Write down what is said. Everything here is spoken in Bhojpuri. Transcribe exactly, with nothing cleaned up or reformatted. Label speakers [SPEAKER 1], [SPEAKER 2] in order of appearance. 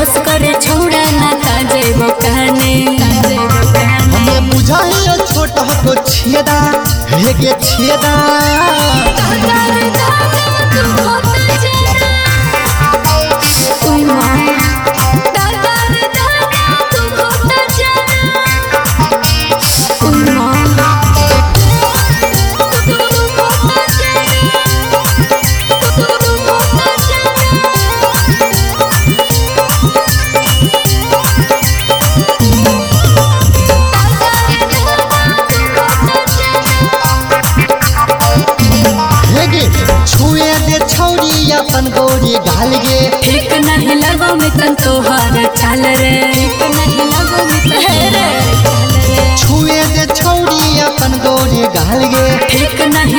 [SPEAKER 1] बस करे छोड़ा ना ता जेबो कहने
[SPEAKER 2] हमें बुझाई छोटा को छेदा हे के छेदा छुए दे छौरी अपन गोरी गाल गे
[SPEAKER 1] ठीक नहीं लगो में तन तोहार चाल रे ठीक नहीं लगो में तन रे
[SPEAKER 2] छुए दे छौरी अपन गोरी गाल गे
[SPEAKER 1] ठीक नहीं